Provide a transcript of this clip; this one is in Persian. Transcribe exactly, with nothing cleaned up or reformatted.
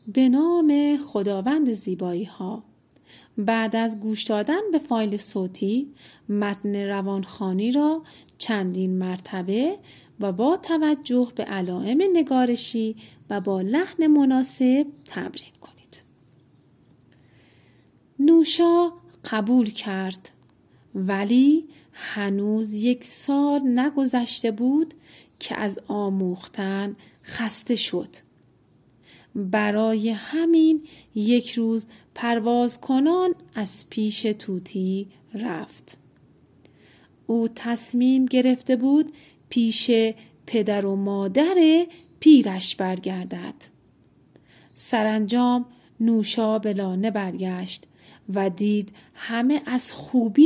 به نام خداوند زیبایی ها. بعد از گوش دادن به فایل صوتی، متن روانخوانی را چندین مرتبه و با توجه به علائم نگارشی و با لحن مناسب تمرین کنید. نوشا قبول کرد، ولی هنوز یک سال نگذشته بود که از آموختن خسته شد. برای همین یک روز پرواز کنان از پیش توتی رفت. او تصمیم گرفته بود پیش پدر و مادر پیرش برگردد. سرانجام نوشا به لانه برگشت و دید همه از خوبی